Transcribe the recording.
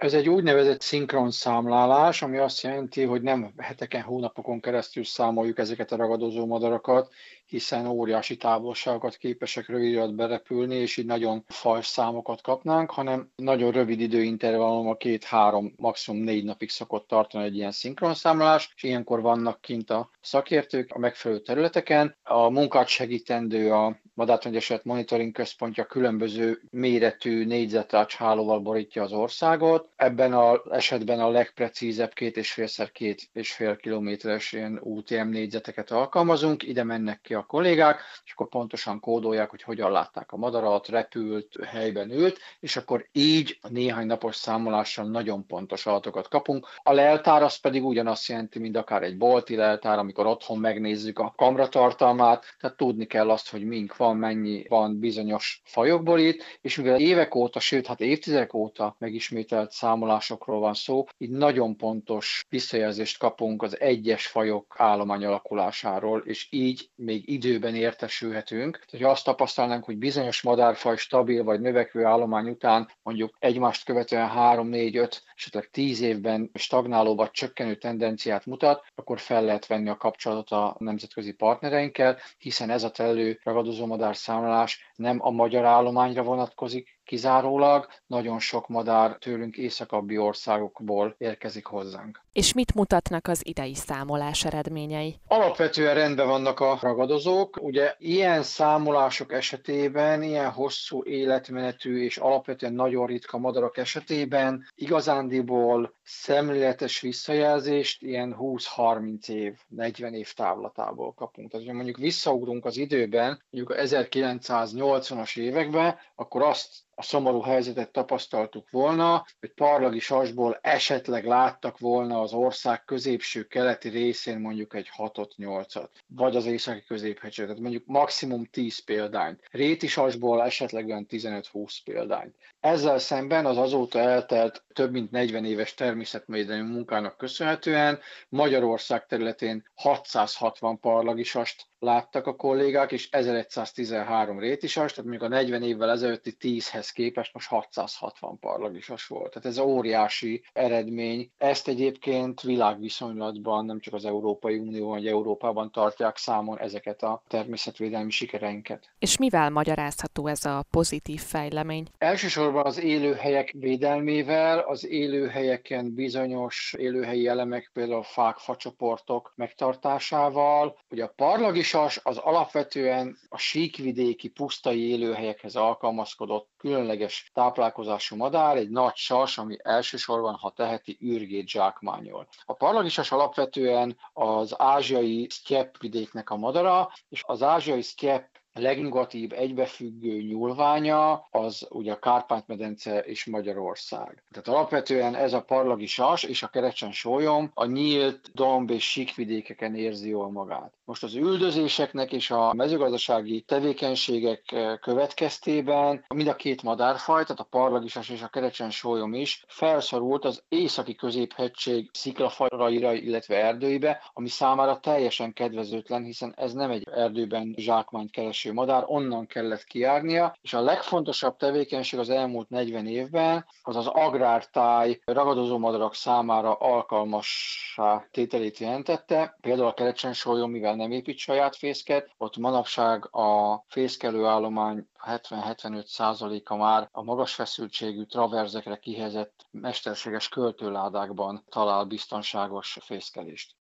Ez egy úgynevezett szinkron számlálás, ami azt jelenti, hogy nem heteken, hónapokon keresztül számoljuk ezeket a ragadozó madarakat, hiszen óriási távolságokat képesek rövid alatt berepülni, és így nagyon fals számokat kapnánk, hanem nagyon rövid időintervallummal 2-3, maximum 4 napig szokott tartani egy ilyen szinkronszámlálás, és ilyenkor vannak kint a szakértők a megfelelő területeken. A munkát segítendő a Madártangyasület Monitoring Központja különböző méretű négyzetrács hálóval borítja az országot. Ebben az esetben a legprecízebb 2,5x2,5 kilométeres ilyen UTM négyzeteket alkalmazunk, ide mennek ki a kollégák, és akkor pontosan kódolják, hogy hogyan látták a madarat, repült, helyben ült, és akkor így a néhány napos számolással nagyon pontos adatokat kapunk. A leltár az pedig ugyanazt jelenti, mint akár egy bolti leltár, amikor otthon megnézzük a kamratartalmát, tehát tudni kell azt, hogy mink van, mennyi van bizonyos fajokból itt, és mivel évek óta, sőt, hát évtizedek óta megismételt számolásokról van szó, így nagyon pontos visszajelzést kapunk az egyes fajok állomány alakulásáról, és így még időben értesülhetünk. Tehát, ha azt tapasztalnánk, hogy bizonyos madárfaj stabil vagy növekvő állomány után mondjuk egymást követően 3, 4, 5, esetleg 10 évben stagnáló vagy csökkenő tendenciát mutat, akkor fel lehet venni a kapcsolatot a nemzetközi partnereinkkel, hiszen ez a telelő ragadozó madár számlálás nem a magyar állományra vonatkozik kizárólag, nagyon sok madár tőlünk északabbi országokból érkezik hozzánk. És mit mutatnak az idei számolás eredményei? Alapvetően rendben vannak a ragadozók. Ugye ilyen számolások esetében, ilyen hosszú életmenetű és alapvetően nagyon ritka madarak esetében igazándiból szemléletes visszajelzést ilyen 20-30 év, 40 év távlatából kapunk. Tehát, ha mondjuk visszaugrunk az időben, mondjuk a 1980-as években, akkor azt a szomorú helyzetet tapasztaltuk volna, hogy parlagi sasból esetleg láttak volna az ország középső keleti részén mondjuk egy 6-8-at, vagy az északi középhegységben, tehát mondjuk maximum 10 példányt. Réti sasból esetleg olyan 15-20 példányt. Ezzel szemben az azóta eltelt több mint 40 éves természetvédelmi munkának köszönhetően Magyarország területén 660 parlagisast láttak a kollégák, és 1113 rétisas, tehát mondjuk a 40 évvel ezelőtti 10-hez képest most 660 parlagisas volt. Tehát ez óriási eredmény. Ezt egyébként világviszonylatban nem csak az Európai Unió vagy Európában tartják számon ezeket a természetvédelmi sikereinket. És mivel magyarázható ez a pozitív fejlemény? Elsősorban az élőhelyek védelmével, az élőhelyeken bizonyos élőhelyi elemek, például fák, facsoportok megtartásával. Ugye a parlagisas az alapvetően a síkvidéki pusztai élőhelyekhez alkalmazkodott különleges táplálkozású madár, egy nagy sas, ami elsősorban, ha teheti, ürgét zsákmányol. A parlagisas alapvetően az ázsiai sztyeppvidéknek a madara, és az ázsiai sztyepp legnyugatibb egybefüggő nyúlványa az ugye a Kárpát-medence és Magyarország. Tehát alapvetően ez a parlagi sas és a kerecsen-sólyom a nyílt domb- és síkvidékeken érzi jól magát. Most az üldözéseknek és a mezőgazdasági tevékenységek következtében mind a két madárfaj, tehát a parlagisas és a kerecsen-sólyom is felszorult az északi középhegység sziklafajraira, illetve erdőibe, ami számára teljesen kedvezőtlen, hiszen ez nem egy erdőben zsákmányt kereső madár, onnan kellett kijárnia, és a legfontosabb tevékenység az elmúlt 40 évben az az agrártáj ragadozó madarak számára alkalmassá tételét jelentette. Például a kerecsen-sólyom, mivel nem épít saját fészket, ott manapság a fészkelő állomány 70-75%-a már a magas feszültségű traverzekre kihelyezett mesterséges költőládákban talál biztonságos fészkelést.